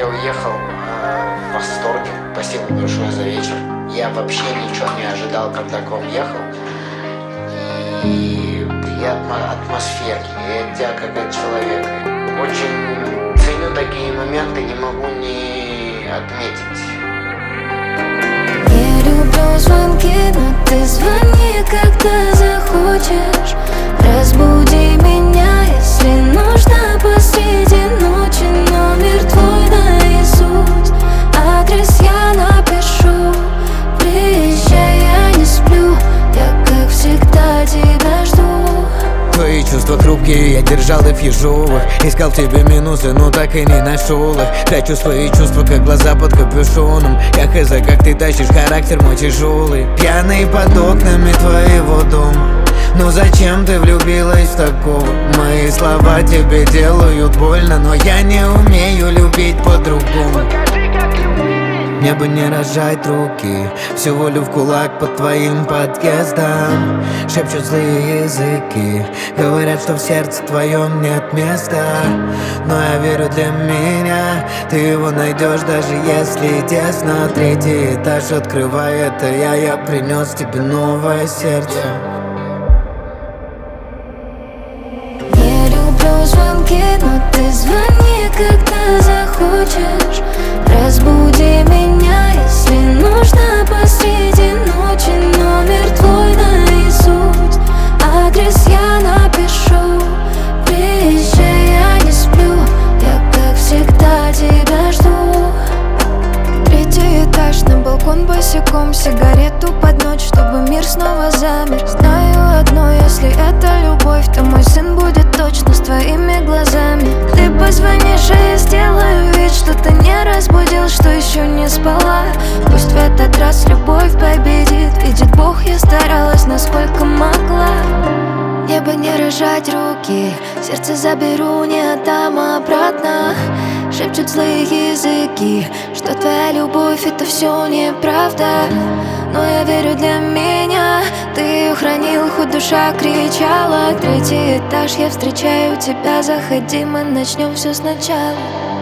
Я уехал в восторге. Спасибо большое за вечер. Я вообще ничего не ожидал, когда к вам ехал. И атмосферки, и тебя как от человека. Очень ценю такие моменты, не могу не отметить. Я люблю звонки, но ты звони, когда захочешь. Разбуди меня, если нужно посреди ночи. Номер твой наизусть, адрес я напишу. Приезжай, я не сплю, я как всегда тебя жду. Твои чувства хрупкие, я держал их в ежовых. Искал в тебе минусы, но так и не нашел их. Прячу свои чувства, как глаза под капюшоном. Я хз, как ты тащишь характер мой тяжелый. Пьяный под окнами твоего дома. Ну зачем ты влюбилась в такого? Мои слова тебе делают больно, но я не умею любить по-другому. Мне бы не разжать руки, всю волю в кулак под твоим подъездом. Шепчут злые языки, говорят, что в сердце твоем нет места. Но я верю, для меня ты его найдешь, даже если тесно. Третий этаж, открывай, это я принес тебе новое сердце. Я люблю звонки, но ты звони, когда захочешь. Разбуди меня, если нужно посреди ночи. Номер твой наизусть, адрес я напишу. Приезжай, я не сплю, я как всегда тебя жду. Третий этаж, на балкон босиком, сигарету под ночь, чтобы мир снова замер. Знаю одно, если это любовь, то мой сын будет точно с твоими глазами. Ты позвонишь, а я сделаю вид, что ты не разбудил, что еще не спала. Пусть в этот раз любовь победит, видит Бог, я старалась, насколько могла. Мне бы не разжать руки, сердце заберу, не отдам обратно. Шепчут злые языки, что твоя любовь это все неправда. Но я верю, для меня ты ее хранил, хоть душа кричала. Третий этаж, я встречаю тебя, заходи, мы начнем все сначала.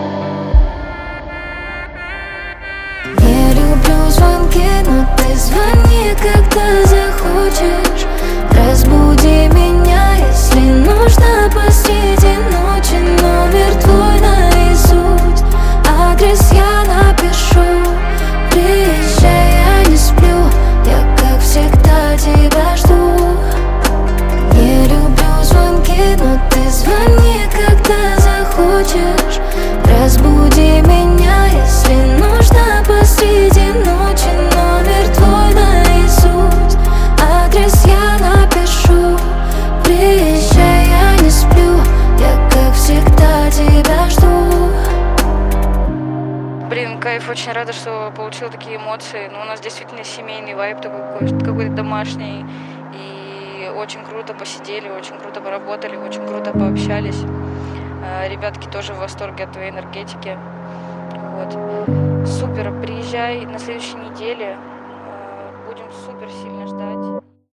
Я люблю звонки, но ты звони, когда захочешь. Разбуди меня, если нужно посреди ночи. Номер твой наизусть, адрес я напишу. Приезжай, я не сплю, я как всегда тебя жду. Я люблю звонки, но ты звони, когда захочешь. Разбуди меня, если нужно посреди ночи. Номер твой наизусть, адрес я напишу. Приезжай, я не сплю, я как всегда тебя жду. Блин, кайф, очень рада, что получила такие эмоции. Ну, у нас действительно семейный вайб такой какой-то домашний. И очень круто посидели, очень круто поработали, очень круто пообщались. Ребятки тоже в восторге от твоей энергетики. Вот. Супер, приезжай на следующей неделе. Будем супер сильно ждать.